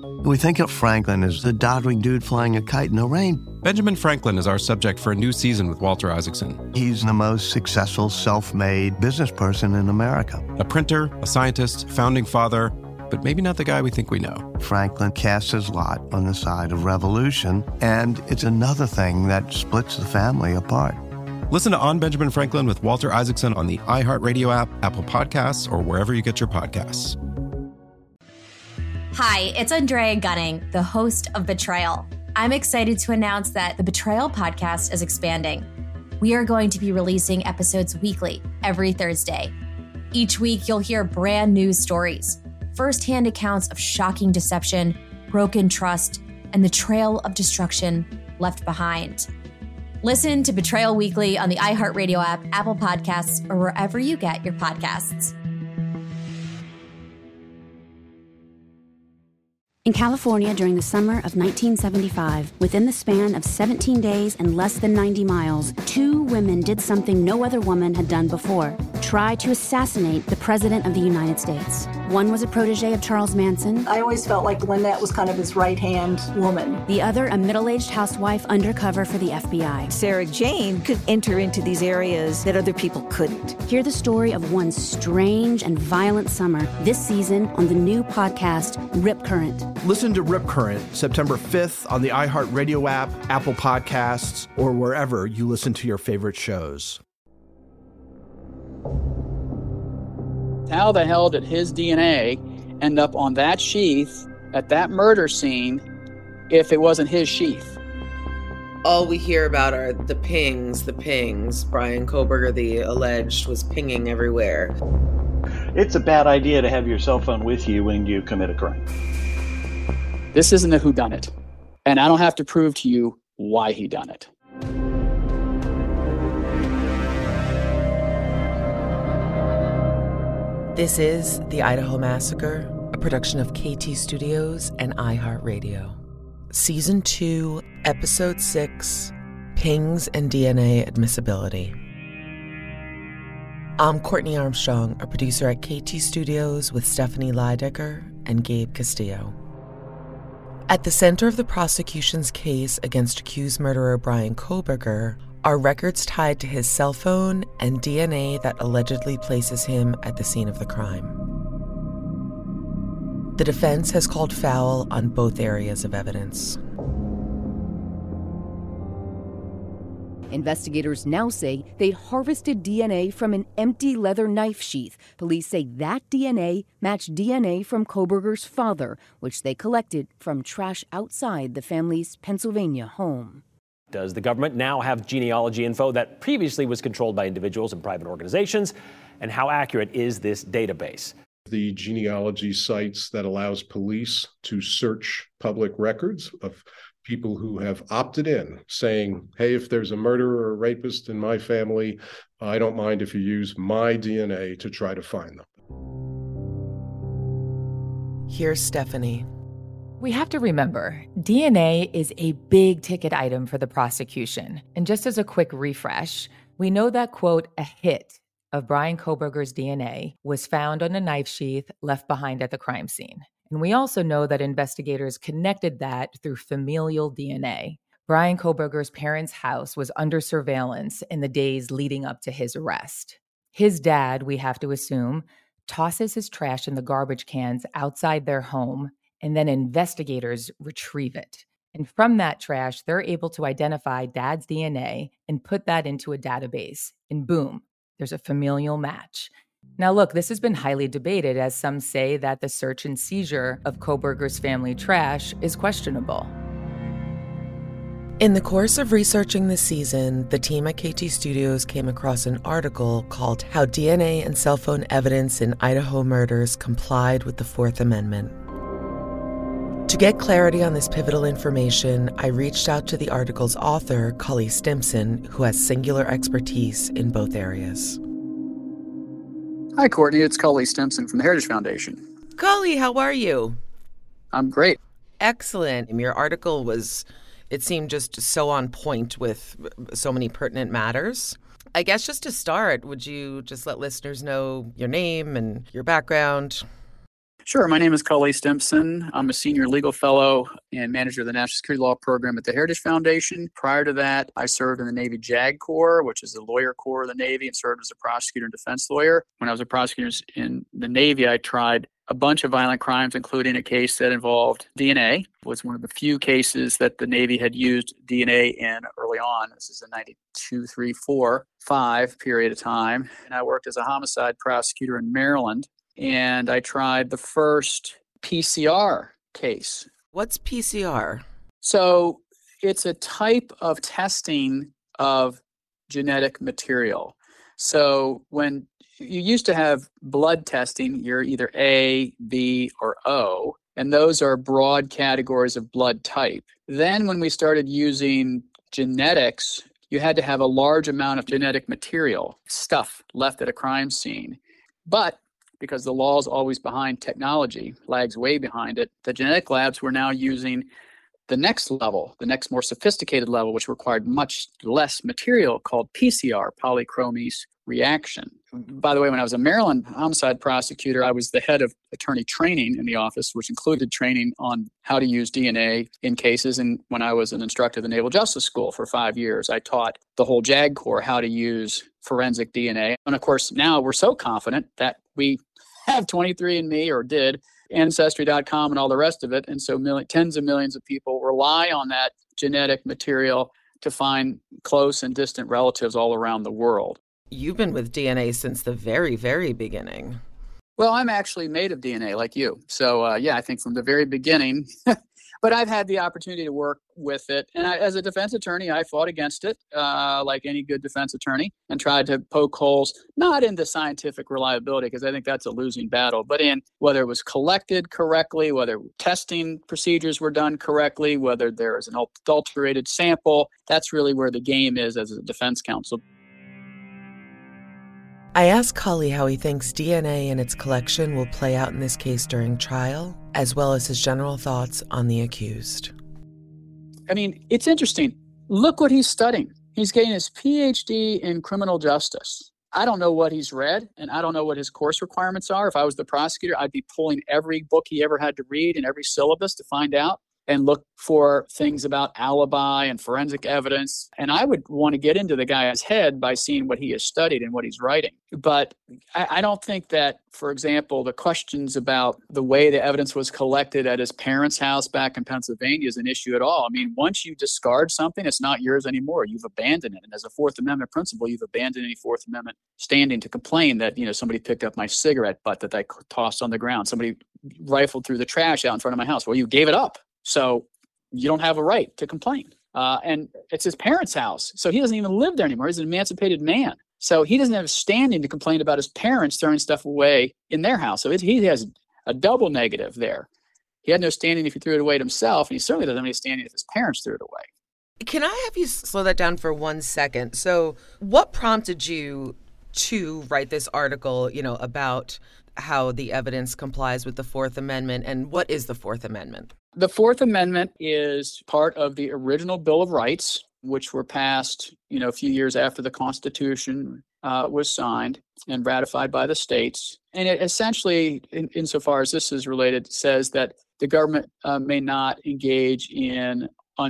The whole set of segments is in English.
We think of Franklin as the doddering dude flying a kite in the rain. Benjamin Franklin is our subject for a new season with Walter Isaacson. He's the most successful self-made business person in America. A printer, a scientist, founding father, but maybe not the guy we think we know. Franklin casts his lot on the side of revolution, and it's another thing that splits the family apart. Listen to On Benjamin Franklin with Walter Isaacson on the iHeartRadio app, Apple Podcasts, or wherever you get your podcasts. Hi, it's Andrea Gunning, the host of Betrayal. I'm excited to announce that the Betrayal podcast is expanding. We are going to be releasing episodes weekly, every Thursday. Each week, you'll hear brand new stories, firsthand accounts of shocking deception, broken trust, and the trail of destruction left behind. Listen to Betrayal Weekly on the iHeartRadio app, Apple Podcasts, or wherever you get your podcasts. In California during the summer of 1975, within the span of 17 days and less than 90 miles, 2 women did something no other woman had done before: try to assassinate the President of the United States. One was a protege of Charles Manson. I always felt like Lynette was kind of his right-hand woman. The other, a middle-aged housewife undercover for the FBI. Sarah Jane could enter into these areas that other people couldn't. Hear the story of one strange and violent summer this season on the new podcast, Rip Current. Listen to Rip Current September 5th on the iHeartRadio app, Apple Podcasts, or wherever you listen to your favorite shows. How the hell did his DNA end up on that sheath at that murder scene if it wasn't his sheath? All we hear about are the pings. Bryan Kohberger, the alleged, was pinging everywhere. It's a bad idea to have your cell phone with you when you commit a crime. This isn't a whodunit, and I don't have to prove to you why he done it. This is The Idaho Massacre, a production of KT Studios and iHeartRadio. Season 2, Episode 6, Pings and DNA Admissibility. I'm Courtney Armstrong, a producer at KT Studios with Stephanie Leidecker and Gabe Castillo. At the center of the prosecution's case against accused murderer Bryan Kohberger are records tied to his cell phone and DNA that allegedly places him at the scene of the crime. The defense has called foul on both areas of evidence. Investigators now say they'd harvested DNA from an empty leather knife sheath. Police say that DNA matched DNA from Kohberger's father, which they collected from trash outside the family's Pennsylvania home. Does the government now have genealogy info that previously was controlled by individuals and private organizations? And how accurate is this database? The genealogy sites that allows police to search public records of people who have opted in, saying, hey, if there's a murderer or rapist in my family, I don't mind if you use my DNA to try to find them. Here's Stephanie. We have to remember, DNA is a big ticket item for the prosecution. And just as a quick refresh, we know that, quote, a hit of Bryan Kohberger's DNA was found on a knife sheath left behind at the crime scene. And we also know that investigators connected that through familial DNA. Bryan Kohberger's parents' house was under surveillance in the days leading up to his arrest. His dad, we have to assume, tosses his trash in the garbage cans outside their home, and then investigators retrieve it. And from that trash, they're able to identify Dad's DNA and put that into a database. And boom, there's a familial match. Now, look, this has been highly debated, as some say that the search and seizure of Kohberger's family trash is questionable. In the course of researching this season, the team at KT Studios came across an article called How DNA and Cell Phone Evidence in Idaho Murders Complied with the Fourth Amendment. To get clarity on this pivotal information, I reached out to the article's author, Cully Stimson, who has singular expertise in both areas. Hi, Courtney. It's Cully Stimson from the Heritage Foundation. Cully, how are you? I'm great. Excellent. Your article it seemed just so on point with so many pertinent matters. I guess just to start, would you just let listeners know your name and your background? Sure. My name is Cully Stimson. I'm a senior legal fellow and manager of the National Security Law Program at the Heritage Foundation. Prior to that, I served in the Navy JAG Corps, which is the lawyer corps of the Navy, and served as a prosecutor and defense lawyer. When I was a prosecutor in the Navy, I tried a bunch of violent crimes, including a case that involved DNA. It was one of the few cases that the Navy had used DNA in early on. This is the 92, 3, 4, 5 period of time. And I worked as a homicide prosecutor in Maryland. And I tried the first PCR case. What's PCR? So it's a type of testing of genetic material. So when you used to have blood testing, you're either A, B, or O, and those are broad categories of blood type. Then when we started using genetics, you had to have a large amount of genetic material, stuff left at a crime scene. But because the law is always behind technology, lags way behind it, the genetic labs were now using the next level, the next more sophisticated level, which required much less material, called PCR, polychromase reaction. By the way, when I was a Maryland homicide prosecutor, I was the head of attorney training in the office, which included training on how to use DNA in cases. And when I was an instructor at the Naval Justice School for 5 years, I taught the whole JAG Corps how to use forensic DNA. And of course, now we're so confident that we have 23andMe, or did, Ancestry.com and all the rest of it. And so tens of millions of people rely on that genetic material to find close and distant relatives all around the world. You've been with DNA since the very, very beginning. Well, I'm actually made of DNA like you. So, I think from the very beginning, but I've had the opportunity to work with it. And as a defense attorney, I fought against it like any good defense attorney, and tried to poke holes, not in the scientific reliability, because I think that's a losing battle, but in whether it was collected correctly, whether testing procedures were done correctly, whether there is an adulterated sample. That's really where the game is as a defense counsel. I asked Cully how he thinks DNA and its collection will play out in this case during trial, as well as his general thoughts on the accused. I mean, it's interesting. Look what he's studying. He's getting his PhD in criminal justice. I don't know what he's read, and I don't know what his course requirements are. If I was the prosecutor, I'd be pulling every book he ever had to read and every syllabus to find out, and look for things about alibi and forensic evidence. And I would want to get into the guy's head by seeing what he has studied and what he's writing. But I don't think that, for example, the questions about the way the evidence was collected at his parents' house back in Pennsylvania is an issue at all. I mean, once you discard something, it's not yours anymore. You've abandoned it. And as a Fourth Amendment principle, you've abandoned any Fourth Amendment standing to complain that, somebody picked up my cigarette butt that I tossed on the ground. Somebody rifled through the trash out in front of my house. Well, you gave it up. So you don't have a right to complain. And it's his parents' house. So he doesn't even live there anymore. He's an emancipated man. So he doesn't have standing to complain about his parents throwing stuff away in their house. So he has a double negative there. He had no standing if he threw it away himself, and he certainly doesn't have any standing if his parents threw it away. Can I have you slow that down for 1 second? So what prompted you to write this article, about how the evidence complies with the Fourth Amendment, and what is the Fourth Amendment? The Fourth Amendment is part of the original Bill of Rights, which were passed, a few years after the Constitution was signed and ratified by the states. And it essentially, insofar as this is related, says that the government may not engage in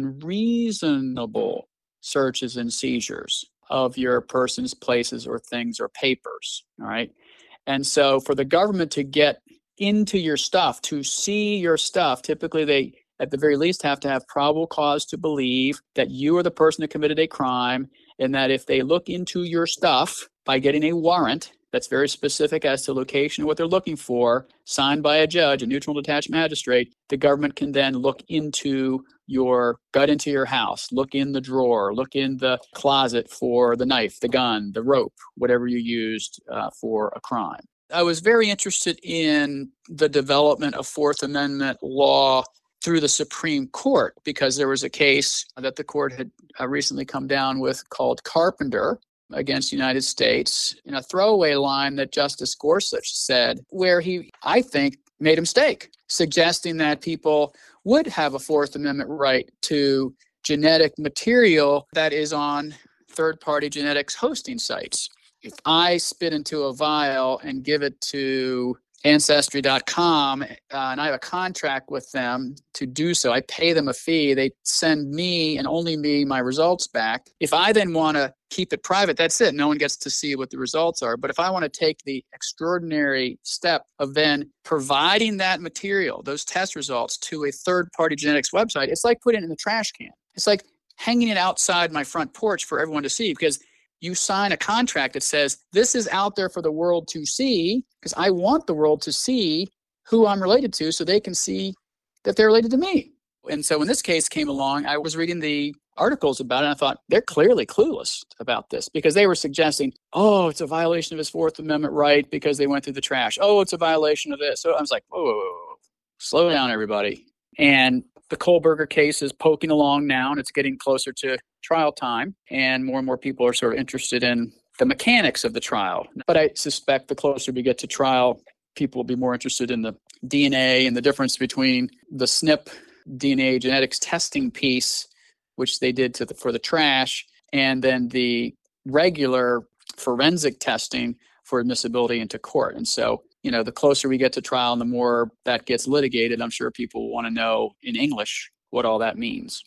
unreasonable searches and seizures of your persons, places, or things or papers. All right. And so for the government to get into your stuff, to see your stuff, typically they, at the very least, have to have probable cause to believe that you are the person that committed a crime, and that if they look into your stuff by getting a warrant that's very specific as to location and what they're looking for, signed by a judge, a neutral detached magistrate, the government can then look into your house, look in the drawer, look in the closet for the knife, the gun, the rope, whatever you used for a crime. I was very interested in the development of Fourth Amendment law through the Supreme Court, because there was a case that the court had recently come down with called Carpenter against the United States, in a throwaway line that Justice Gorsuch said, where he, I think, made a mistake, suggesting that people would have a Fourth Amendment right to genetic material that is on third-party genetics hosting sites. If I spit into a vial and give it to Ancestry.com, and I have a contract with them to do so. I pay them a fee. They send me and only me my results back. If I then want to keep it private, that's it. No one gets to see what the results are. But if I want to take the extraordinary step of then providing that material, those test results, to a third-party genetics website, it's like putting it in the trash can. It's like hanging it outside my front porch for everyone to see, because you sign a contract that says this is out there for the world to see, because I want the world to see who I'm related to so they can see that they're related to me. And so when this case came along, I was reading the articles about it, and I thought, they're clearly clueless about this, because they were suggesting, oh, it's a violation of his Fourth Amendment right because they went through the trash. Oh, it's a violation of this. So I was like, whoa, slow down, everybody. And the Kohlberger case is poking along now, and it's getting closer to trial time, and more people are sort of interested in the mechanics of the trial. But I suspect the closer we get to trial, people will be more interested in the DNA and the difference between the SNP DNA genetics testing piece, which they did for the trash, and then the regular forensic testing for admissibility into court. And so, the closer we get to trial and the more that gets litigated, I'm sure people want to know in English what all that means.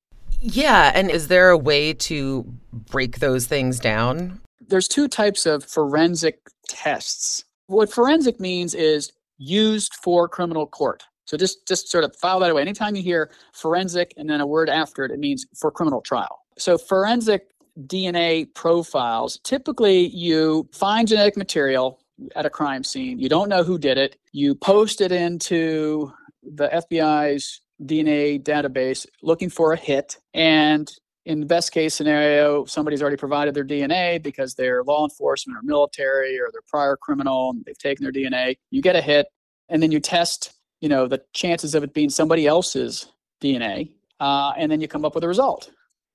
Yeah. And is there a way to break those things down? There's two types of forensic tests. What forensic means is used for criminal court. So just sort of file that away. Anytime you hear forensic and then a word after it, it means for criminal trial. So forensic DNA profiles, typically you find genetic material at a crime scene. You don't know who did it. You post it into the FBI's DNA database looking for a hit. And in the best case scenario, somebody's already provided their DNA because they're law enforcement or military or they're prior criminal and they've taken their DNA. You get a hit, and then you test, the chances of it being somebody else's DNA, and then you come up with a result.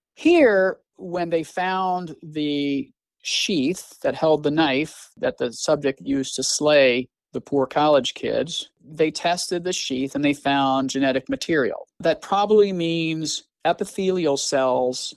Here, when they found the sheath that held the knife that the subject used to slay the poor college kids, they tested the sheath and they found genetic material. That probably means epithelial cells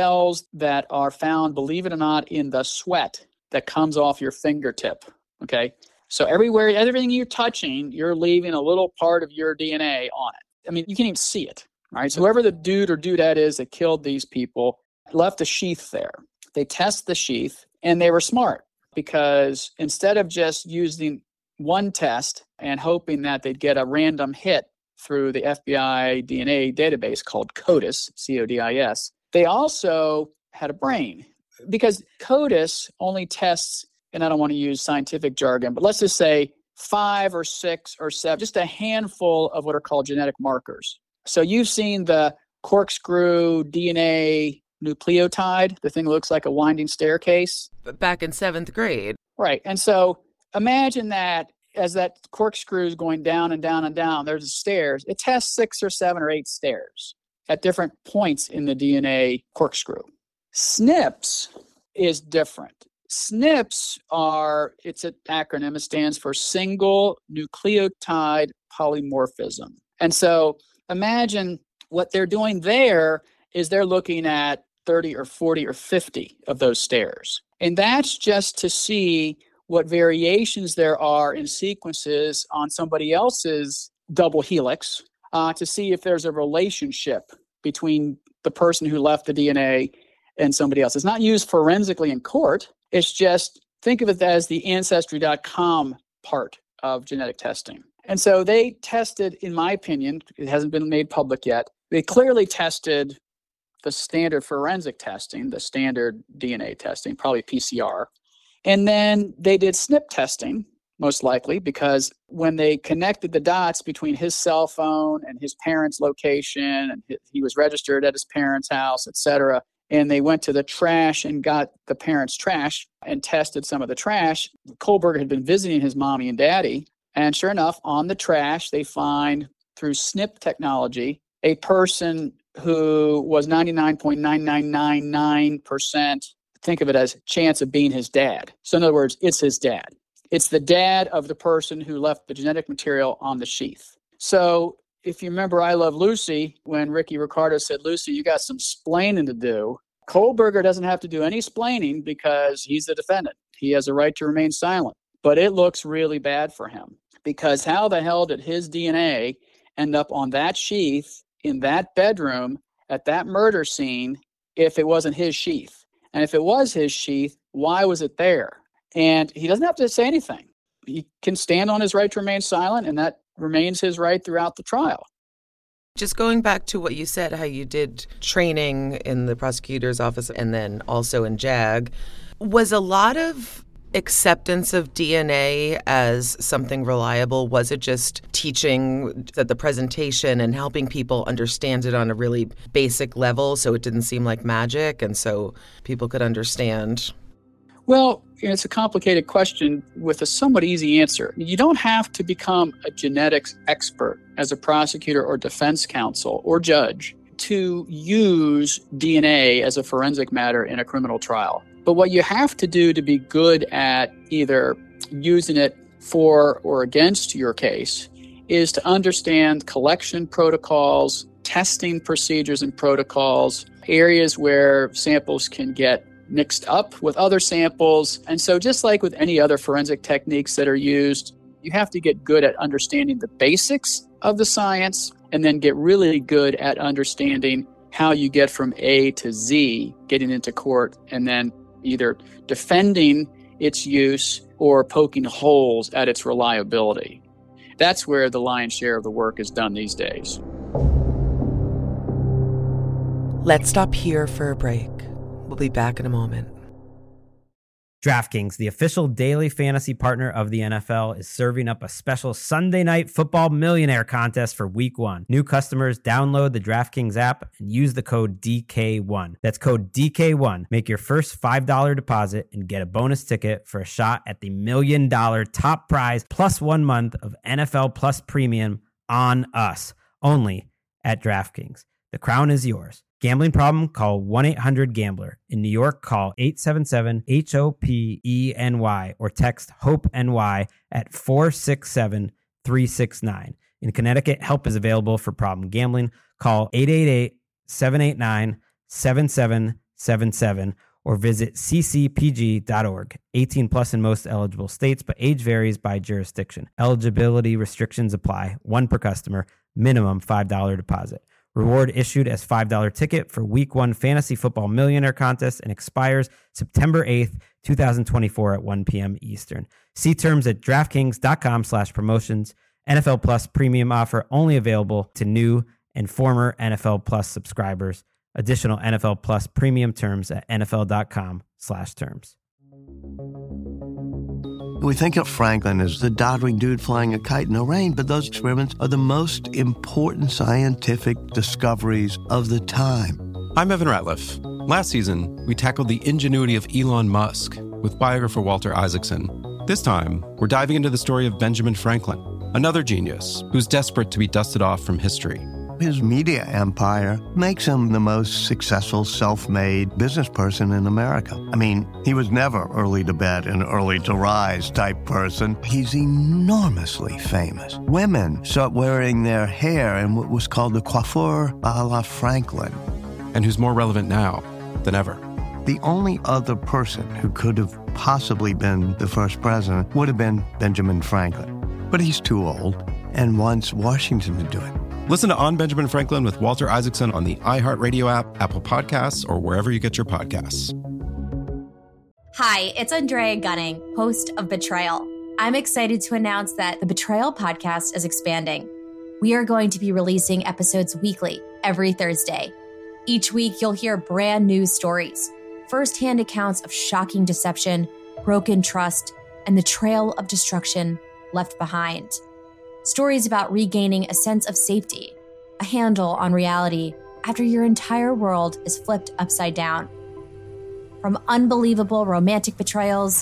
that are found, believe it or not, in the sweat that comes off your fingertip. Okay. So everything you're touching, you're leaving a little part of your DNA on it. I mean, you can't even see it. Right. So whoever the dude or dudette is that killed these people left a sheath there. They test the sheath, and they were smart, because instead of just using one test and hoping that they'd get a random hit through the FBI DNA database called CODIS, CODIS, they also had a brain, because CODIS only tests, and I don't want to use scientific jargon, but let's just say 5 or 6 or 7, just a handful of what are called genetic markers. So you've seen the corkscrew DNA nucleotide, the thing that looks like a winding staircase. Back in 7th grade. Right. And so imagine that as that corkscrew is going down and down and down, there's stairs. It tests 6 or 7 or 8 stairs at different points in the DNA corkscrew. SNPs is different. SNPs it's an acronym. It stands for single nucleotide polymorphism. And so imagine what they're doing there is they're looking at 30 or 40 or 50 of those stairs. And that's just to see what variations there are in sequences on somebody else's double helix, to see if there's a relationship between the person who left the DNA and somebody else. It's not used forensically in court. It's just, think of it as the Ancestry.com part of genetic testing. And so they tested, in my opinion, it hasn't been made public yet, they clearly tested the standard forensic testing, the standard DNA testing, probably PCR. And then they did SNP testing, most likely, because when they connected the dots between his cell phone and his parents' location, and he was registered at his parents' house, et cetera, and they went to the trash and got the parents' trash and tested some of the trash, Kohlberger had been visiting his mommy and daddy, and sure enough, on the trash, they find, through SNP technology, a person who was 99.9999%, think of it as chance of being his dad. So in other words, it's his dad. It's the dad of the person who left the genetic material on the sheath. So if you remember I Love Lucy, when Ricky Ricardo said, Lucy, you got some splaining to do, Kohlberger doesn't have to do any splaining because he's the defendant. He has a right to remain silent. But it looks really bad for him because how the hell did his DNA end up on that sheath in that bedroom at that murder scene if it wasn't his sheath? And if it was his sheath, why was it there? And he doesn't have to say anything. He can stand on his right to remain silent, and that remains his right throughout the trial. Just going back to what you said, how you did training in the prosecutor's office and then also in JAG, was a lot of acceptance of DNA as something reliable? Was it just teaching the presentation and helping people understand it on a really basic level so it didn't seem like magic and so people could understand? Well, it's a complicated question with a somewhat easy answer. You don't have to become a genetics expert as a prosecutor or defense counsel or judge to use DNA as a forensic matter in a criminal trial. But what you have to do to be good at either using it for or against your case is to understand collection protocols, testing procedures and protocols, areas where samples can get mixed up with other samples. And so just like with any other forensic techniques that are used, you have to get good at understanding the basics of the science and then get really good at understanding how you get from A to Z, getting into court, and then either defending its use or poking holes at its reliability. That's where the lion's share of the work is done these days. Let's stop here for a break. We'll be back in a moment. DraftKings, the official daily fantasy partner of the NFL, is serving up a special Sunday Night Football Millionaire contest for Week 1. New customers download the DraftKings app and use the code DK1. That's code DK1. Make your first $5 deposit and get a bonus ticket for a shot at the $1 million top prize plus 1 month of NFL Plus Premium on us. Only at DraftKings. The crown is yours. Gambling problem? Call 1-800-GAMBLER. In New York, call 877-HOPENY or text HOPE-NY at 467-369. In Connecticut, help is available for problem gambling. Call 888-789-7777 or visit ccpg.org. 18 plus in most eligible states, but age varies by jurisdiction. Eligibility restrictions apply. One per customer. Minimum $5 deposit. Reward issued as $5 ticket for Week 1 Fantasy Football Millionaire Contest and expires September 8th, 2024 at 1 p.m. Eastern. See terms at DraftKings.com/promotions. NFL Plus Premium offer only available to new and former NFL Plus subscribers. Additional NFL Plus Premium terms at NFL.com/terms. We think of Franklin as the doddering dude flying a kite in the rain, but those experiments are the most important scientific discoveries of the time. I'm Evan Ratliff. Last season, we tackled the ingenuity of Elon Musk with biographer Walter Isaacson. This time, we're diving into the story of Benjamin Franklin, another genius who's desperate to be dusted off from history. His media empire makes him the most successful self-made business person in America. I mean, he was never early to bed and early to rise type person. He's enormously famous. Women start wearing their hair in what was called the coiffure a la Franklin. And who's more relevant now than ever. The only other person who could have possibly been the first president would have been Benjamin Franklin. But he's too old and wants Washington to do it. Listen to On Benjamin Franklin with Walter Isaacson on the iHeartRadio app, Apple Podcasts, or wherever you get your podcasts. Hi, it's Andrea Gunning, host of Betrayal. I'm excited to announce that the Betrayal podcast is expanding. We are going to be releasing episodes weekly, every Thursday. Each week, you'll hear brand new stories, firsthand accounts of shocking deception, broken trust, and the trail of destruction left behind. Stories about regaining a sense of safety, a handle on reality after your entire world is flipped upside down. From unbelievable romantic betrayals,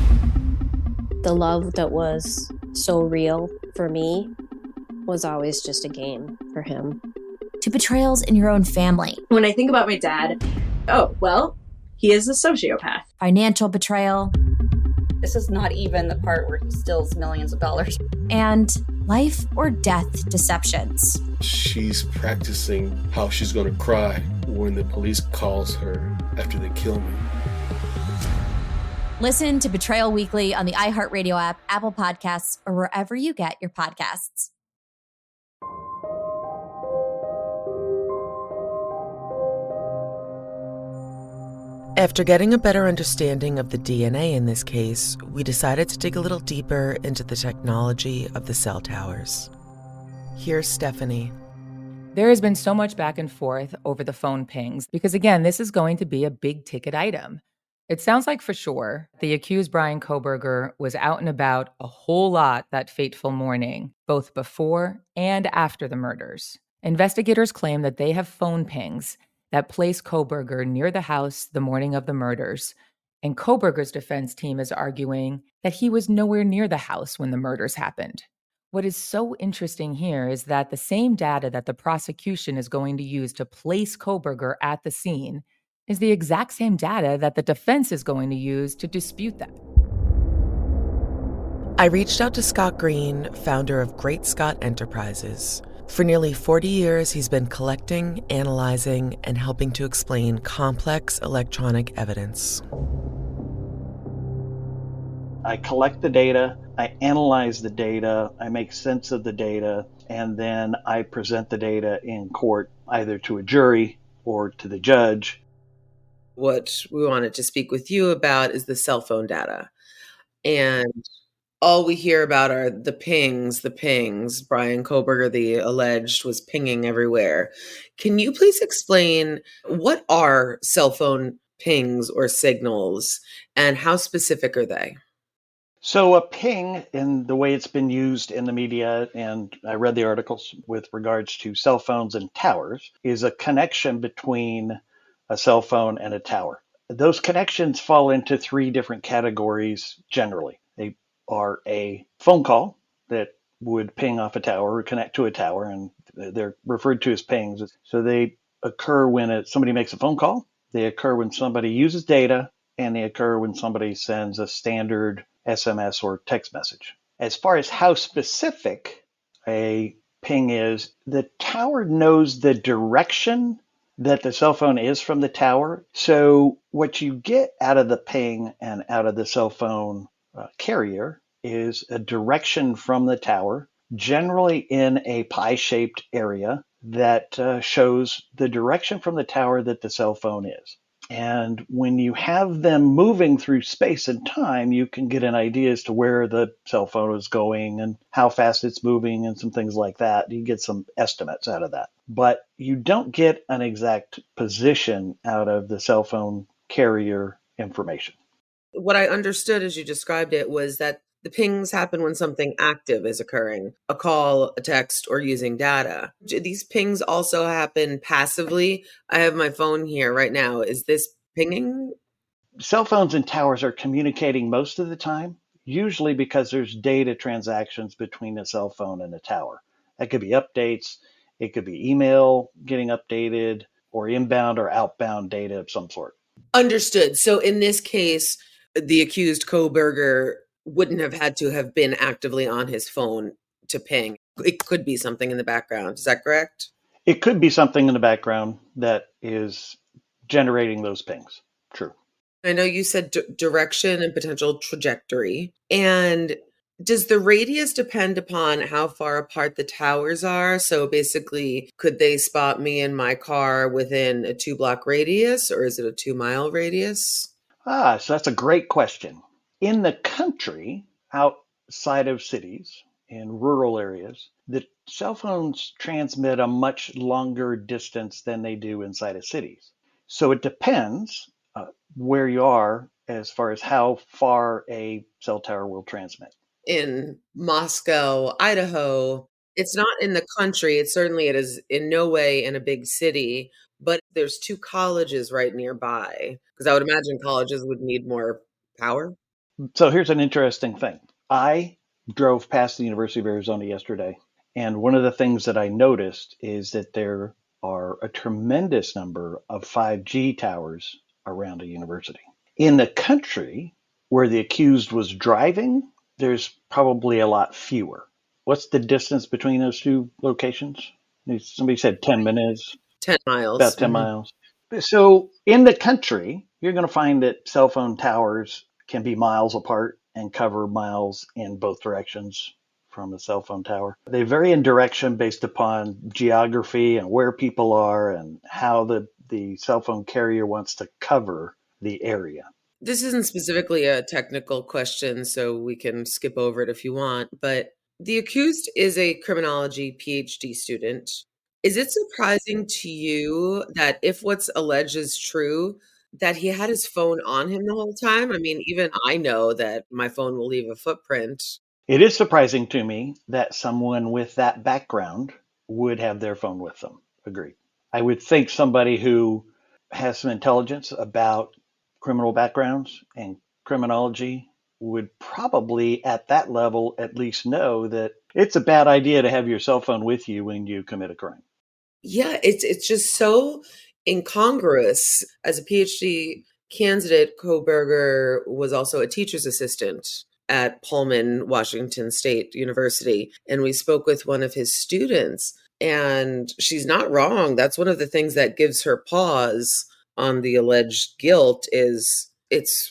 the love that was so real for me was always just a game for him, to betrayals in your own family. When I think about my dad, oh, well, he is a sociopath. Financial betrayal. This is not even the part where he steals millions of dollars. And life or death deceptions. She's practicing how she's going to cry when the police calls her after they kill me. Listen to Betrayal Weekly on the iHeartRadio app, Apple Podcasts, or wherever you get your podcasts. After getting a better understanding of the DNA in this case, we decided to dig a little deeper into the technology of the cell towers. Here's Stephanie. There has been so much back and forth over the phone pings because, again, this is going to be a big ticket item. It sounds like for sure the accused Bryan Kohberger was out and about a whole lot that fateful morning, both before and after the murders. Investigators claim that they have phone pings that place Kohberger near the house the morning of the murders, and Kohberger's defense team is arguing that he was nowhere near the house when the murders happened. What is so interesting here is that the same data that the prosecution is going to use to place Kohberger at the scene is the exact same data that the defense is going to use to dispute that. I reached out to Scott Green, founder of Great Scott Enterprises. For nearly 40 years, he's been collecting, analyzing, and helping to explain complex electronic evidence. I collect the data, I analyze the data, I make sense of the data, and then I present the data in court, either to a jury or to the judge. What we wanted to speak with you about is the cell phone data. And all we hear about are the pings. Bryan Kohberger, the alleged, was pinging everywhere. Can you please explain what are cell phone pings or signals and how specific are they? So a ping, in the way it's been used in the media, and I read the articles with regards to cell phones and towers, is a connection between a cell phone and a tower. Those connections fall into three different categories generally. They are a phone call that would ping off a tower or connect to a tower, and they're referred to as pings. So they occur when somebody makes a phone call, they occur when somebody uses data, and they occur when somebody sends a standard SMS or text message. As far as how specific a ping is, the tower knows the direction that the cell phone is from the tower. So what you get out of the ping and out of the cell phone carrier is a direction from the tower, generally in a pie-shaped area that shows the direction from the tower that the cell phone is. And when you have them moving through space and time, you can get an idea as to where the cell phone is going and how fast it's moving and some things like that. You get some estimates out of that. But you don't get an exact position out of the cell phone carrier information. What I understood as you described it was that the pings happen when something active is occurring, a call, a text, or using data. Do these pings also happen passively? I have my phone here right now. Is this pinging? Cell phones and towers are communicating most of the time, usually because there's data transactions between a cell phone and a tower. That could be updates, it could be email getting updated, or inbound or outbound data of some sort. Understood. So in this case, the accused Kohberger wouldn't have had to have been actively on his phone to ping. It could be something in the background. Is that correct? It could be something in the background that is generating those pings. True. I know you said direction and potential trajectory. And does the radius depend upon how far apart the towers are? So basically, could they spot me in my car within a 2-block radius, or is it a 2-mile radius? So that's a great question. In the country, outside of cities, in rural areas, the cell phones transmit a much longer distance than they do inside of cities. So it depends where you are as far as how far a cell tower will transmit. In Moscow, Idaho, it's not in the country. It is in no way in a big city, but there's 2 colleges right nearby, because I would imagine colleges would need more power. So here's an interesting thing. I drove past the University of Arizona yesterday, and one of the things that I noticed is that there are a tremendous number of 5G towers around a university. In the country where the accused was driving, there's probably a lot fewer. What's the distance between those 2 locations? Somebody said 10 minutes. 10 miles. About 10 miles. So in the country, you're going to find that cell phone towers can be miles apart and cover miles in both directions from a cell phone tower. They vary in direction based upon geography and where people are and how the cell phone carrier wants to cover the area. This isn't specifically a technical question, so we can skip over it if you want, but the accused is a criminology PhD student. Is it surprising to you that if what's alleged is true, that he had his phone on him the whole time? I mean, even I know that my phone will leave a footprint. It is surprising to me that someone with that background would have their phone with them. Agreed. I would think somebody who has some intelligence about criminal backgrounds and criminology would probably at that level at least know that it's a bad idea to have your cell phone with you when you commit a crime. Yeah, it's just so incongruous. As a PhD candidate, Kohberger was also a teacher's assistant at Pullman, Washington State University. And we spoke with one of his students, and she's not wrong. That's one of the things that gives her pause on the alleged guilt is it's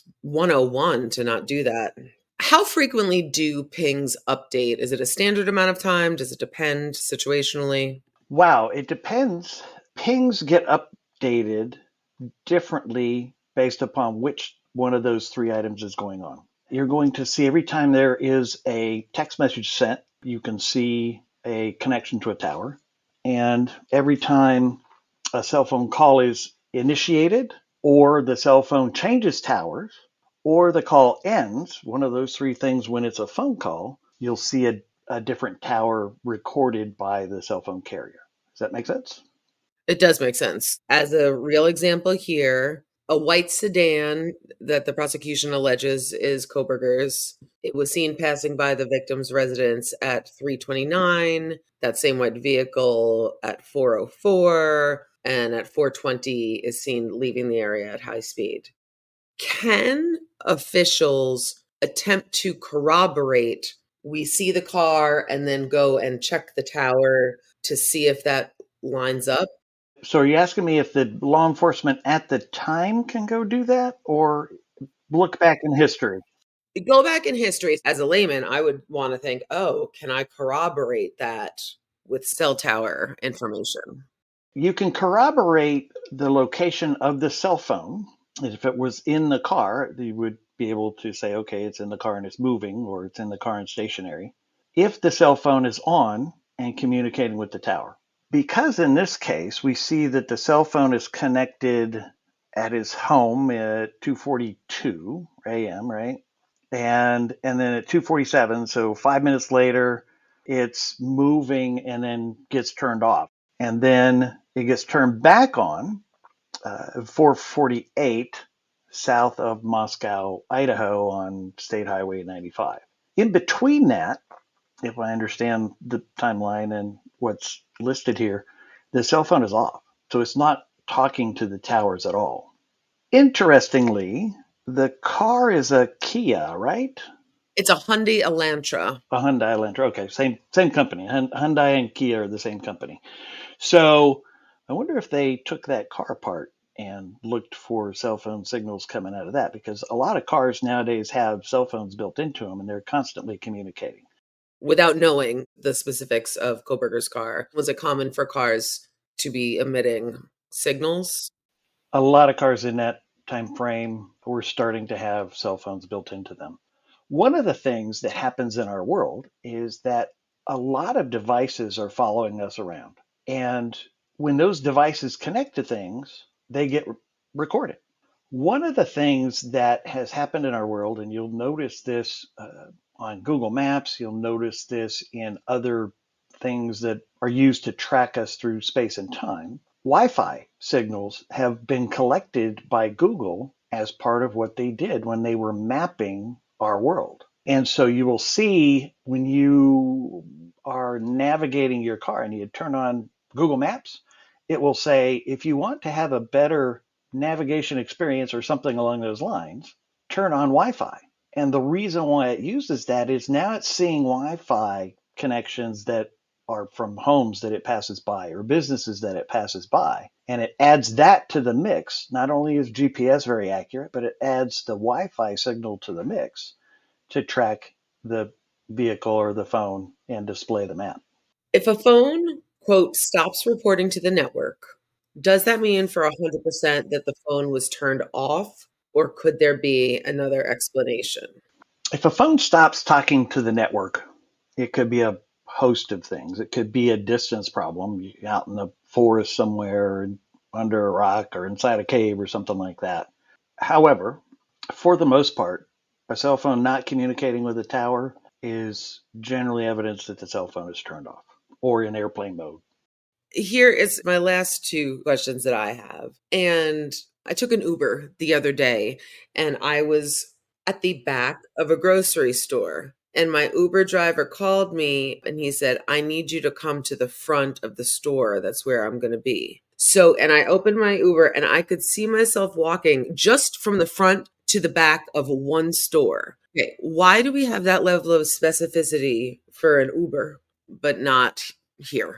101 to not do that. How frequently do pings update? Is it a standard amount of time? Does it depend situationally? Wow, it depends. Pings get updated differently based upon which one of those three items is going on. You're going to see every time there is a text message sent, you can see a connection to a tower. And every time a cell phone call is initiated, or the cell phone changes towers, or the call ends, one of those three things when it's a phone call, you'll see a different tower recorded by the cell phone carrier. Does that make sense? It does make sense. As a real example here, a white sedan that the prosecution alleges is Kohberger's. It was seen passing by the victim's residence at 3:29, that same white vehicle at 4:04, and at 4:20 is seen leaving the area at high speed. Can officials attempt to corroborate, we see the car and then go and check the tower to see if that lines up? So are you asking me if the law enforcement at the time can go do that, or look back in history? Go back in history. As a layman, I would want to think, oh, can I corroborate that with cell tower information? You can corroborate the location of the cell phone. If it was in the car, you would be able to say, okay, it's in the car and it's moving, or it's in the car and stationary, if the cell phone is on and communicating with the tower. Because in this case, we see that the cell phone is connected at his home at 2:42 a.m., right? And then at 2:47, so 5 minutes later, it's moving and then gets turned off. And then it gets turned back on 4:48 south of Moscow, Idaho on State Highway 95. In between that, if I understand the timeline and what's listed here, the cell phone is off. So it's not talking to the towers at all. Interestingly, the car is a Kia, right? It's a Hyundai Elantra. A Hyundai Elantra. Okay, same company. Hyundai and Kia are the same company. So I wonder if they took that car apart and looked for cell phone signals coming out of that, because a lot of cars nowadays have cell phones built into them and they're constantly communicating. Without knowing the specifics of Kohberger's car, was it common for cars to be emitting signals? A lot of cars in that time frame were starting to have cell phones built into them. One of the things that happens in our world is that a lot of devices are following us around. And when those devices connect to things, they get recorded. One of the things that has happened in our world, and you'll notice this on Google Maps, you'll notice this in other things that are used to track us through space and time, Wi-Fi signals have been collected by Google as part of what they did when they were mapping our world. And so you will see when you are navigating your car and you turn on Google Maps, it will say, if you want to have a better navigation experience or something along those lines, turn on Wi-Fi. And the reason why it uses that is now it's seeing Wi-Fi connections that are from homes that it passes by or businesses that it passes by. And it adds that to the mix. Not only is GPS very accurate, but it adds the Wi-Fi signal to the mix to track the vehicle or the phone and display the map. If a phone, quote, stops reporting to the network, does that mean for 100% that the phone was turned off, or could there be another explanation? If a phone stops talking to the network, it could be a host of things. It could be a distance problem. You're out in the forest somewhere, under a rock or inside a cave or something like that. However, for the most part, a cell phone not communicating with a tower is generally evidence that the cell phone is turned off or in airplane mode. Here is my last two questions that I have. And I took an Uber the other day, and I was at the back of a grocery store. And my Uber driver called me and he said, I need you to come to the front of the store. That's where I'm going to be. So, and I opened my Uber and I could see myself walking just from the front to the back of one store. Okay, why do we have that level of specificity for an Uber, but not here?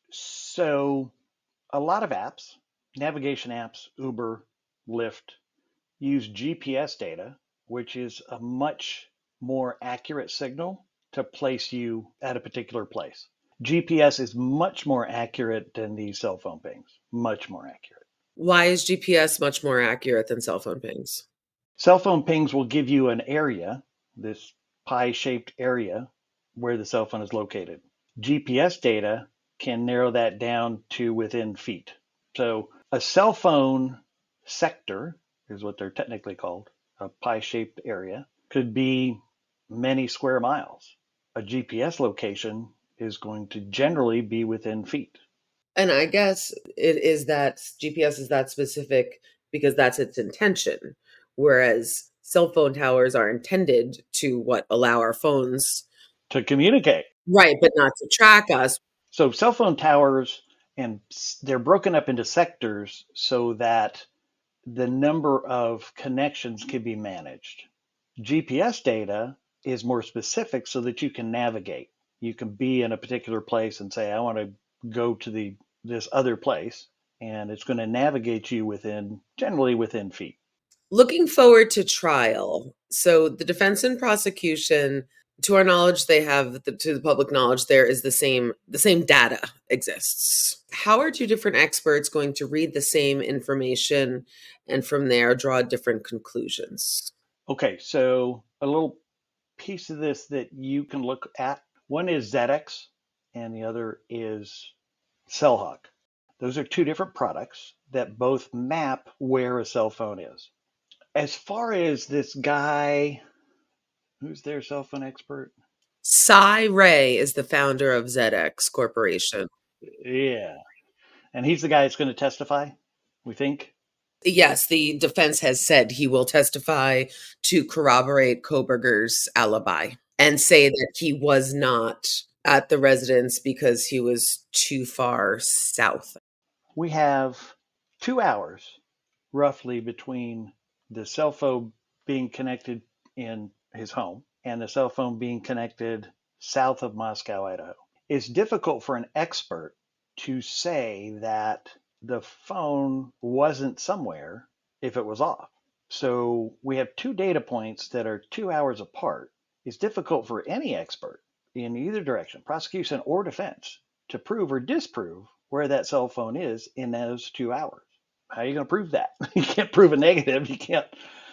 So a lot of apps, navigation apps, Uber, Lyft, use GPS data, which is a much more accurate signal to place you at a particular place. GPS is much more accurate than these cell phone pings, much more accurate. Why is GPS much more accurate than cell phone pings? Cell phone pings will give you an area, this pie-shaped area where the cell phone is located. GPS data can narrow that down to within feet. So a cell phone sector is what they're technically called, a pie-shaped area, could be many square miles. A GPS location is going to generally be within feet. And I guess it is that GPS is that specific because that's its intention, whereas cell phone towers are intended to allow our phones to communicate. Right, but not to track us. So cell phone towers, and they're broken up into sectors so that the number of connections can be managed. GPS data is more specific so that you can navigate. You can be in a particular place and say, I want to go to this other place, and it's going to navigate you generally within feet. Looking forward to trial. So the defense and prosecution, to our knowledge, they have, to the public knowledge, there is the same data exists. How are two different experts going to read the same information and from there draw different conclusions? Okay, so a little piece of this that you can look at. One is ZDX and the other is CellHawk. Those are two different products that both map where a cell phone is. As far as this guy, who's their cell phone expert? Cy Ray is the founder of ZDX Corporation. Yeah. And he's the guy that's going to testify, we think? Yes, the defense has said he will testify to corroborate Kohberger's alibi and say that he was not at the residence because he was too far south. We have 2 hours roughly between the cell phone being connected in his home and the cell phone being connected south of Moscow, Idaho. It's difficult for an expert to say that the phone wasn't somewhere if it was off. So we have two data points that are 2 hours apart. It's difficult for any expert in either direction, prosecution or defense, to prove or disprove where that cell phone is in those 2 hours. How are you going to prove that? You can't prove a negative. You can't.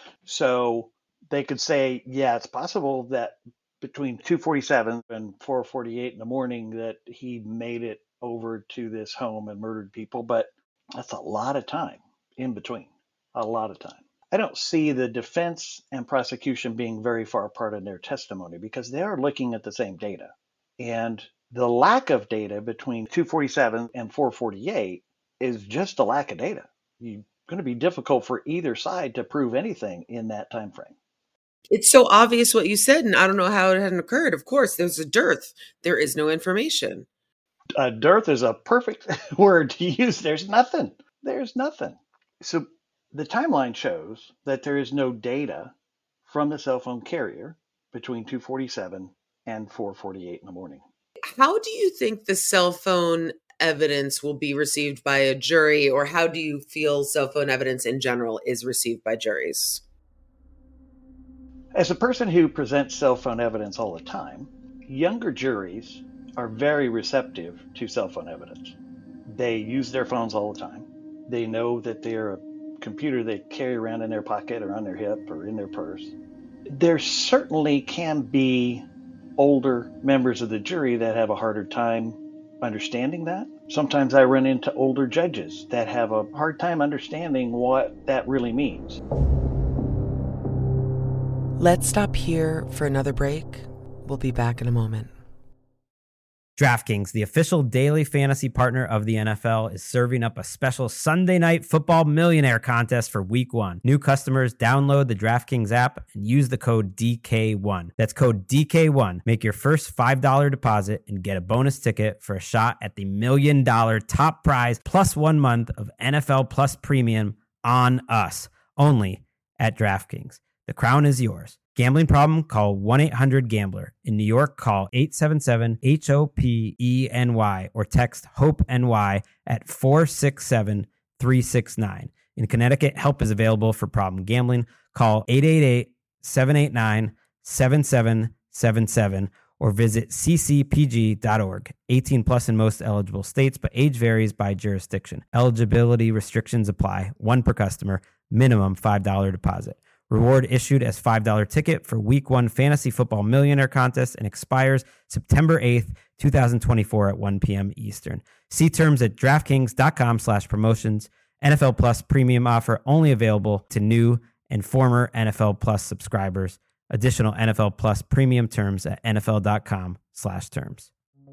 So they could say, yeah, it's possible that between 2:47 and 4:48 in the morning that he made it over to this home and murdered people, but that's a lot of time in between, a lot of time. I don't see the defense and prosecution being very far apart in their testimony because they are looking at the same data. And the lack of data between 2:47 and 4:48 is just a lack of data. It's going to be difficult for either side to prove anything in that time frame. It's so obvious what you said, and I don't know how it hadn't occurred. Of course, there's a dearth. There is no information. A dearth is a perfect word to use. There's nothing. There's nothing. So the timeline shows that there is no data from the cell phone carrier between 2:47 and 4:48 in the morning. How do you think the cell phone evidence will be received by a jury, or how do you feel cell phone evidence in general is received by juries? As a person who presents cell phone evidence all the time, younger juries are very receptive to cell phone evidence. They use their phones all the time. They know that they're a computer they carry around in their pocket or on their hip or in their purse. There certainly can be older members of the jury that have a harder time understanding that. Sometimes I run into older judges that have a hard time understanding what that really means. Let's stop here for another break. We'll be back in a moment. DraftKings, the official daily fantasy partner of the NFL, is serving up a special Sunday Night Football Millionaire contest for Week 1. New customers download the DraftKings app and use the code DK1. That's code DK1. Make your first $5 deposit and get a bonus ticket for a shot at the $1 million top prize plus 1 month of NFL Plus Premium on us. Only at DraftKings. The crown is yours. Gambling problem? Call 1-800-GAMBLER. In New York, call 877-HOPENY or text HOPE-NY at 467-369. In Connecticut, help is available for problem gambling. Call 888-789-7777 or visit ccpg.org. 18 plus in most eligible states, but age varies by jurisdiction. Eligibility restrictions apply. One per customer. Minimum $5 deposit. Reward issued as $5 ticket for Week 1 Fantasy Football Millionaire Contest and expires September 8th, 2024 at 1 p.m. Eastern. See terms at DraftKings.com/promotions. NFL Plus Premium offer only available to new and former NFL Plus subscribers. Additional NFL Plus Premium terms at NFL.com/terms.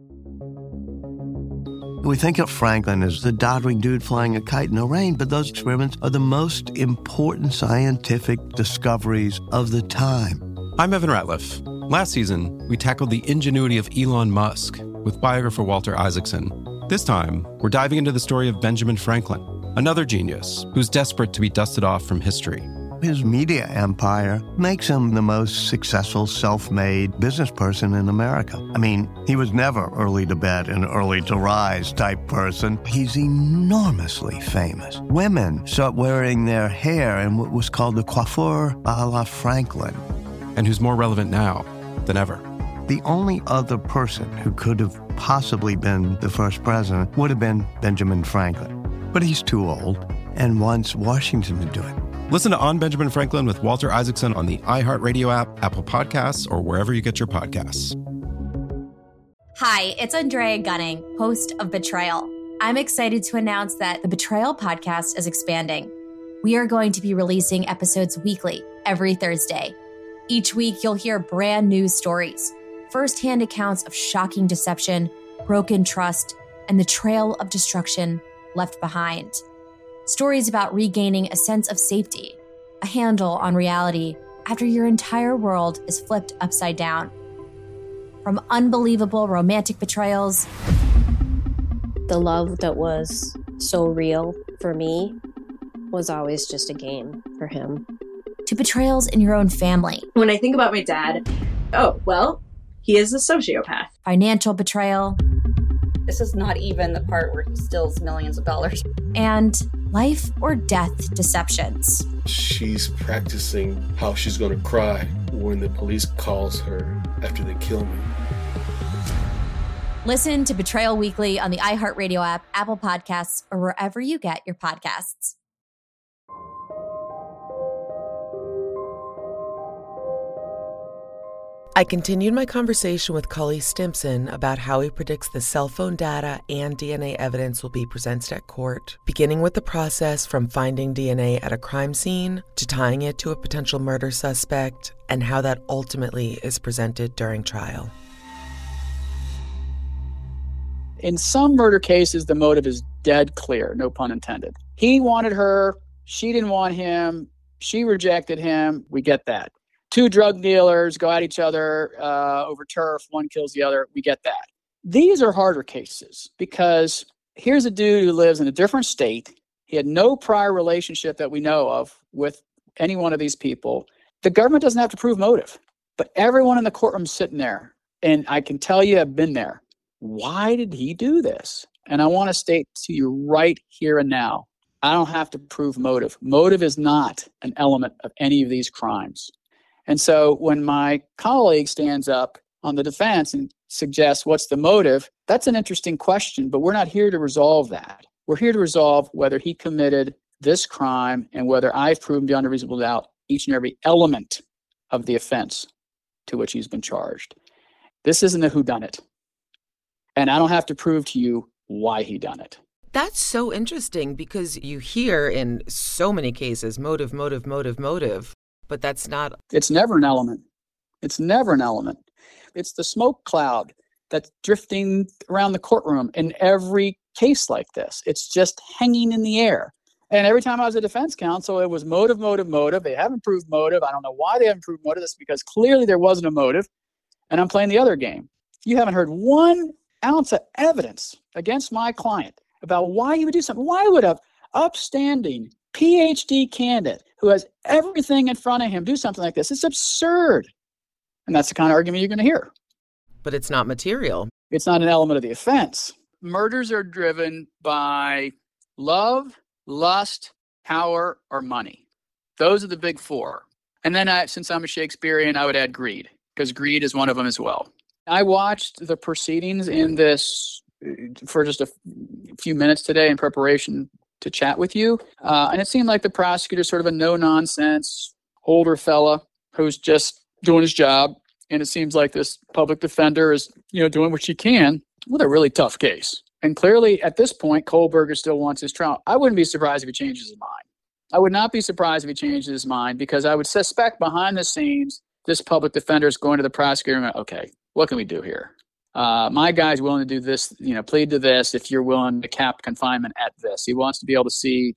We think of Franklin as the doddering dude flying a kite in the rain, but those experiments are the most important scientific discoveries of the time. I'm Evan Ratliff. Last season, we tackled the ingenuity of Elon Musk with biographer Walter Isaacson. This time, we're diving into the story of Benjamin Franklin, another genius who's desperate to be dusted off from history. His media empire makes him the most successful self-made business person in America. I mean, he was never early to bed and early to rise type person. He's enormously famous. Women start wearing their hair in what was called the coiffure a la Franklin. And who's more relevant now than ever. The only other person who could have possibly been the first president would have been Benjamin Franklin. But he's too old and wants Washington to do it. Listen to On Benjamin Franklin with Walter Isaacson on the iHeartRadio app, Apple Podcasts, or wherever you get your podcasts. Hi, it's Andrea Gunning, host of Betrayal. I'm excited to announce that the Betrayal podcast is expanding. We are going to be releasing episodes weekly, every Thursday. Each week, you'll hear brand new stories, firsthand accounts of shocking deception, broken trust, and the trail of destruction left behind. Stories about regaining a sense of safety, a handle on reality after your entire world is flipped upside down. From unbelievable romantic betrayals, The love that was so real for me was always just a game for him. to betrayals in your own family. When I think about my dad, oh, well, he is a sociopath. Financial betrayal. This is not even the part where he steals millions of dollars. And life or death deceptions. She's practicing how she's going to cry when the police calls her after they kill me. Listen to Betrayal Weekly on the iHeartRadio app, Apple Podcasts, or wherever you get your podcasts. I continued my conversation with Cully Stimson about how he predicts the cell phone data and DNA evidence will be presented at court, beginning with the process from finding DNA at a crime scene to tying it to a potential murder suspect, and how that ultimately is presented during trial. In some murder cases, the motive is dead clear, no pun intended. He wanted her, she didn't want him, she rejected him, we get that. Two drug dealers go at each other over turf, one kills the other, we get that. These are harder cases because here's a dude who lives in a different state. He had no prior relationship that we know of with any one of these people. The government doesn't have to prove motive, but everyone in the courtroom sitting there, and I can tell you I've been there, why did he do this? And I want to state to you right here and now, I don't have to prove motive. Motive is not an element of any of these crimes. And so when my colleague stands up on the defense and suggests what's the motive, that's an interesting question, but we're not here to resolve that. We're here to resolve whether he committed this crime and whether I've proven beyond a reasonable doubt each and every element of the offense to which he's been charged. This isn't a whodunit. And I don't have to prove to you why he done it. That's so interesting because you hear in so many cases motive, but that's not. It's never an element. It's never an element. It's the smoke cloud that's drifting around the courtroom in every case like this. It's just hanging in the air. And every time I was a defense counsel, it was motive. They haven't proved motive. I don't know why they haven't proved motive. That's because clearly there wasn't a motive. And I'm playing the other game. You haven't heard 1 ounce of evidence against my client about why he would do something. Why would an upstanding PhD candidate who has everything in front of him do something like this? It's absurd. And that's the kind of argument you're going to hear. But it's not material. It's not an element of the offense. Murders are driven by love, lust, power, or money. Those are the big 4. And then since I'm a Shakespearean, I would add greed, because greed is one of them as well. I watched the proceedings in this for just a few minutes today in preparation to chat with you. And it seemed like the prosecutor, sort of a no-nonsense, older fella who's just doing his job. And it seems like this public defender is, doing what she can with a really tough case. And clearly, at this point, Kohberger still wants his trial. I wouldn't be surprised if he changes his mind. I would not be surprised if he changes his mind, because I would suspect behind the scenes, this public defender is going to the prosecutor and, okay, what can we do here? My guy's willing to do this, plead to this if you're willing to cap confinement at this. He wants to be able to see,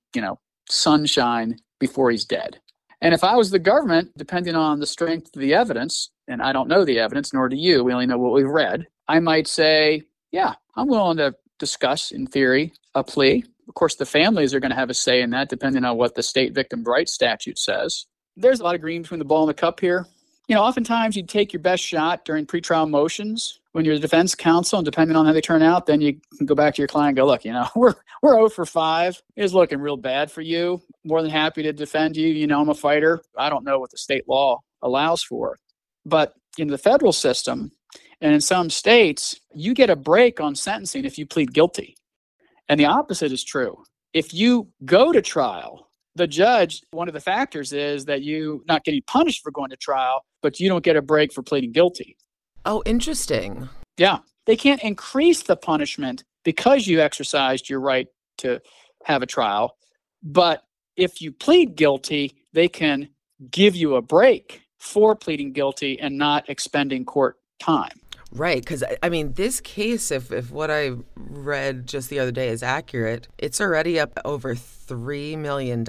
sunshine before he's dead. And if I was the government, depending on the strength of the evidence, and I don't know the evidence, nor do you, we only know what we've read, I might say, yeah, I'm willing to discuss, in theory, a plea. Of course, the families are going to have a say in that, depending on what the state victim rights statute says. There's a lot of green between the ball and the cup here. Oftentimes you take your best shot during pretrial motions when you're the defense counsel, and depending on how they turn out, then you can go back to your client and go, look, we're 0 for 5. It's looking real bad for you. More than happy to defend you. I'm a fighter. I don't know what the state law allows for. But in the federal system, and in some states, you get a break on sentencing if you plead guilty. And the opposite is true. If you go to trial, the judge, one of the factors is that you not getting punished for going to trial, but you don't get a break for pleading guilty. Oh, interesting. Yeah. They can't increase the punishment because you exercised your right to have a trial. But if you plead guilty, they can give you a break for pleading guilty and not expending court time. Right, because, this case, if what I read just the other day is accurate, it's already up over $3 million.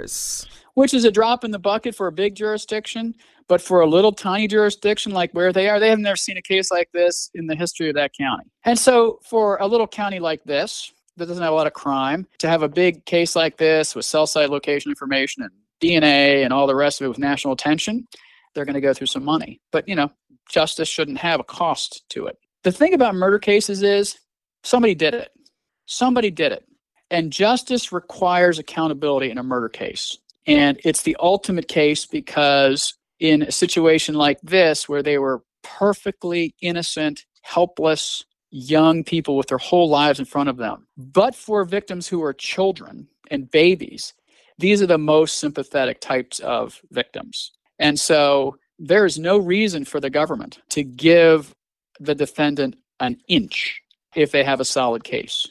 Which is a drop in the bucket for a big jurisdiction, but for a little tiny jurisdiction like where they are, they have never seen a case like this in the history of that county. And so for a little county like this, that doesn't have a lot of crime, to have a big case like this with cell site location information and DNA and all the rest of it with national attention, they're going to go through some money. But, justice shouldn't have a cost to it. The thing about murder cases is somebody did it. Somebody did it. And justice requires accountability in a murder case. And it's the ultimate case because in a situation like this, where they were perfectly innocent, helpless, young people with their whole lives in front of them, but for victims who are children and babies, these are the most sympathetic types of victims. And so there is no reason for the government to give the defendant an inch if they have a solid case.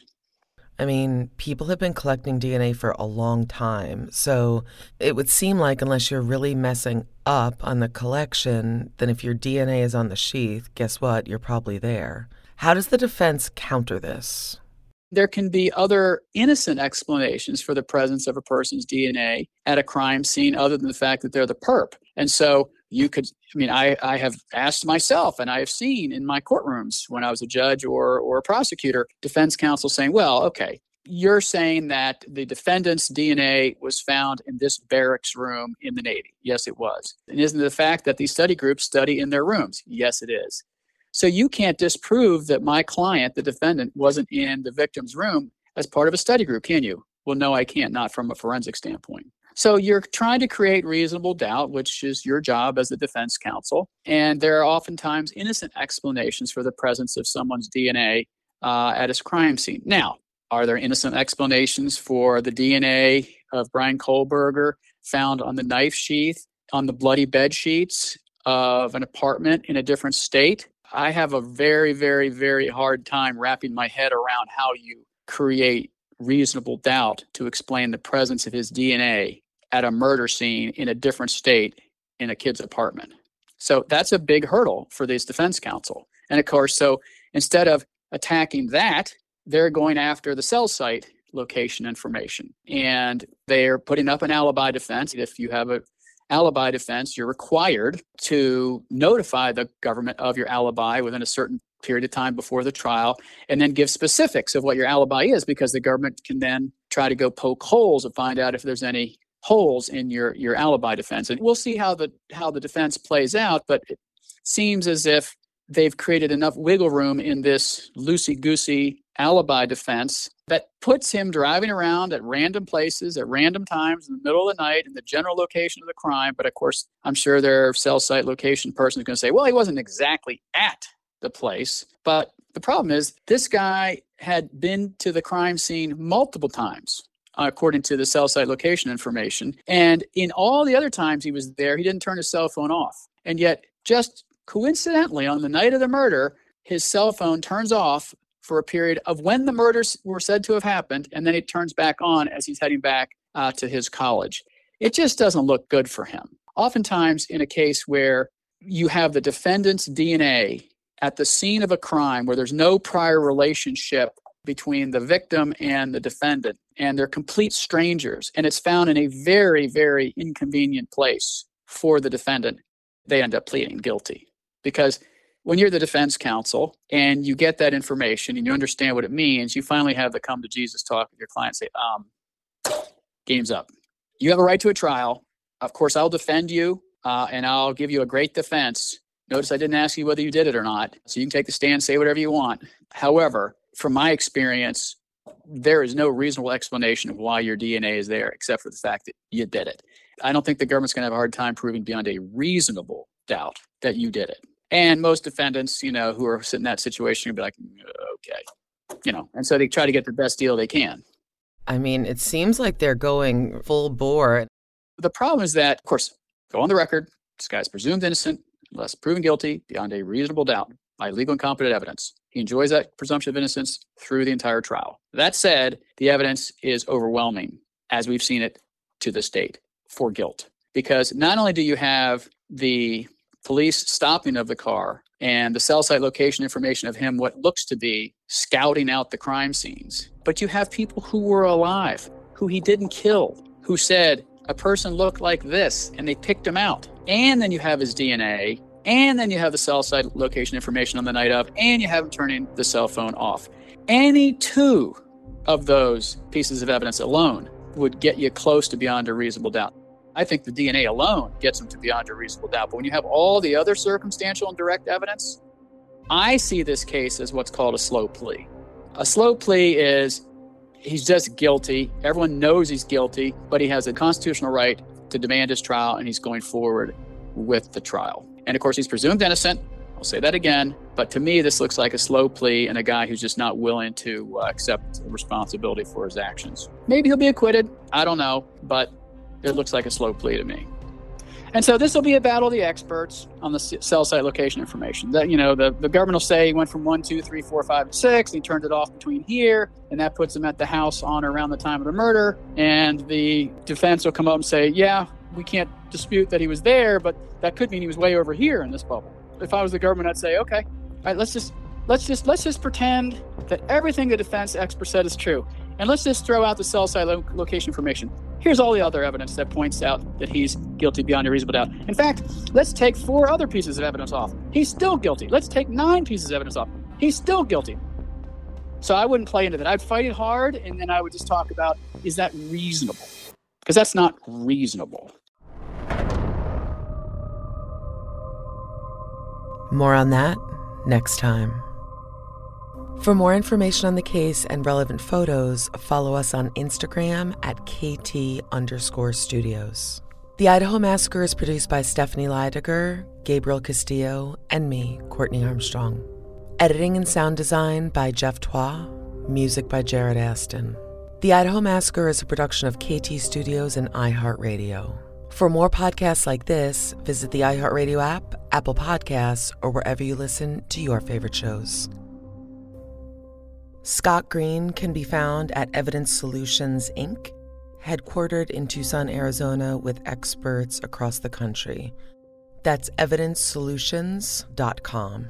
People have been collecting DNA for a long time, so it would seem like unless you're really messing up on the collection, then if your DNA is on the sheath, guess what? You're probably there. How does the defense counter this? There can be other innocent explanations for the presence of a person's DNA at a crime scene other than the fact that they're the perp. And so you could, I have asked myself, and I have seen in my courtrooms when I was a judge or a prosecutor, defense counsel saying, well, okay, you're saying that the defendant's DNA was found in this barracks room in the Navy. Yes, it was. And isn't it the fact that these study groups study in their rooms? Yes, it is. So you can't disprove that my client, the defendant, wasn't in the victim's room as part of a study group, can you? Well, no, I can't, not from a forensic standpoint. So you're trying to create reasonable doubt, which is your job as the defense counsel. And there are oftentimes innocent explanations for the presence of someone's DNA at a crime scene. Now, are there innocent explanations for the DNA of Bryan Kohberger found on the knife sheath, on the bloody bed sheets of an apartment in a different state? I have a very, very, very hard time wrapping my head around how you create reasonable doubt to explain the presence of his DNA at a murder scene in a different state in a kid's apartment. So that's a big hurdle for this defense counsel. And of course, so instead of attacking that, they're going after the cell site location information. And they're putting up an alibi defense. If you have an alibi defense, you're required to notify the government of your alibi within a certain period of time before the trial, and then give specifics of what your alibi is, because the government can then try to go poke holes and find out if there's any holes in your alibi defense. And we'll see how the defense plays out, but it seems as if they've created enough wiggle room in this loosey-goosey alibi defense that puts him driving around at random places at random times in the middle of the night in the general location of the crime. But of course, I'm sure their cell site location person is going to say, well, he wasn't exactly at the place. But the problem is this guy had been to the crime scene multiple times, according to the cell site location information. And in all the other times he was there, he didn't turn his cell phone off. And yet, just coincidentally, on the night of the murder, his cell phone turns off for a period of when the murders were said to have happened, and then it turns back on as he's heading back to his college. It just doesn't look good for him. Oftentimes, in a case where you have the defendant's DNA at the scene of a crime where there's no prior relationship between the victim and the defendant, and they're complete strangers, and it's found in a very, very inconvenient place for the defendant, they end up pleading guilty. Because when you're the defense counsel and you get that information and you understand what it means, you finally have the come to Jesus talk with your client, say, game's up. You have a right to a trial. Of course, I'll defend you and I'll give you a great defense. Notice I didn't ask you whether you did it or not. So you can take the stand, say whatever you want. However, from my experience, there is no reasonable explanation of why your DNA is there except for the fact that you did it. I don't think the government's going to have a hard time proving beyond a reasonable doubt that you did it. And most defendants, who are sitting in that situation, will be like, okay, and so they try to get the best deal they can. I mean, it seems like they're going full bore. The problem is that, of course, go on the record, this guy's presumed innocent unless proven guilty beyond a reasonable doubt by legal and competent evidence. He enjoys that presumption of innocence through the entire trial. That said, the evidence is overwhelming, as we've seen it to this date, for guilt. Because not only do you have the police stopping of the car and the cell site location information of him, what looks to be scouting out the crime scenes, but you have people who were alive, who he didn't kill, who said a person looked like this, and they picked him out. And then you have his DNA, and then you have the cell site location information on the night of, and you have him turning the cell phone off. Any two of those pieces of evidence alone would get you close to beyond a reasonable doubt. I think the DNA alone gets him to beyond a reasonable doubt. But when you have all the other circumstantial and direct evidence, I see this case as what's called a slow plea. A slow plea is he's just guilty. Everyone knows he's guilty, but he has a constitutional right to demand his trial, and he's going forward with the trial. And of course, he's presumed innocent. I'll say that again. But to me, this looks like a slow plea and a guy who's just not willing to accept responsibility for his actions. Maybe he'll be acquitted. I don't know. But it looks like a slow plea to me. And so this will be a battle of the experts on the cell site location information. That, the government will say he went from 1, 2, 3, 4, 5, and 6, and he turned it off between here, and that puts him at the house on or around the time of the murder. And the defense will come up and say, yeah, we can't dispute that he was there, but that could mean he was way over here in this bubble. If I was the government, I'd say, okay, all right, let's just pretend that everything the defense expert said is true, and let's just throw out the cell site location information. Here's all the other evidence that points out that he's guilty beyond a reasonable doubt. In fact, let's take 4 other pieces of evidence off. He's still guilty. Let's take 9 pieces of evidence off. He's still guilty. So I wouldn't play into that. I'd fight it hard, and then I would just talk about, is that reasonable? Because that's not reasonable. More on that next time. For more information on the case and relevant photos, follow us on Instagram at KT_studios. The Idaho Massacre is produced by Stephanie Leidiger, Gabriel Castillo, and me, Courtney Armstrong. Editing and sound design by Jeff Twa. Music by Jared Aston. The Idaho Massacre is a production of KT Studios and iHeartRadio. For more podcasts like this, visit the iHeartRadio app, Apple Podcasts, or wherever you listen to your favorite shows. Scott Green can be found at Evidence Solutions, Inc., headquartered in Tucson, Arizona, with experts across the country. That's evidencesolutions.com.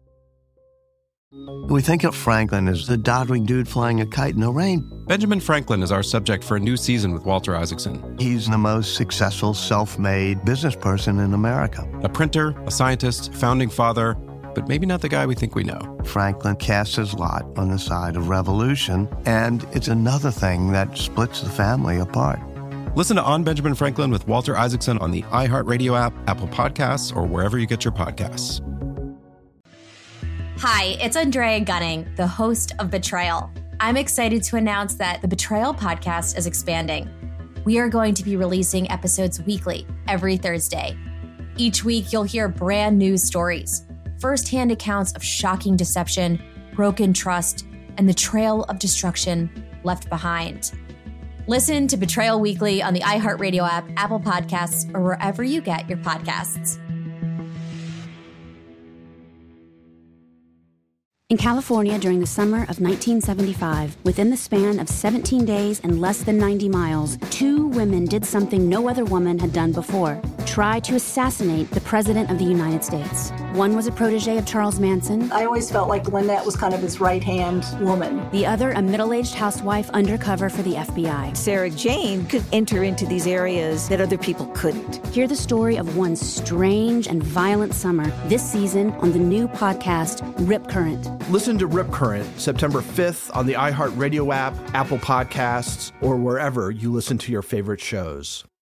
We think of Franklin as the doddering dude flying a kite in the rain. Benjamin Franklin is our subject for a new season with Walter Isaacson. He's the most successful self-made business person in America. A printer, a scientist, founding father, but maybe not the guy we think we know. Franklin casts his lot on the side of revolution, and it's another thing that splits the family apart. Listen to On Benjamin Franklin with Walter Isaacson on the iHeartRadio app, Apple Podcasts, or wherever you get your podcasts. Hi, it's Andrea Gunning, the host of Betrayal. I'm excited to announce that the Betrayal podcast is expanding. We are going to be releasing episodes weekly, every Thursday. Each week, you'll hear brand new stories, first-hand accounts of shocking deception, broken trust, and the trail of destruction left behind. Listen to Betrayal Weekly on the iHeartRadio app, Apple Podcasts, or wherever you get your podcasts. In California during the summer of 1975, within the span of 17 days and less than 90 miles, 2 women did something no other woman had done before: try to assassinate the President of the United States. One was a protege of Charles Manson. I always felt like Lynette was kind of his right-hand woman. The other, a middle-aged housewife undercover for the FBI. Sarah Jane could enter into these areas that other people couldn't. Hear the story of one strange and violent summer this season on the new podcast, Rip Current. Listen to Rip Current September 5th on the iHeartRadio app, Apple Podcasts, or wherever you listen to your favorite shows.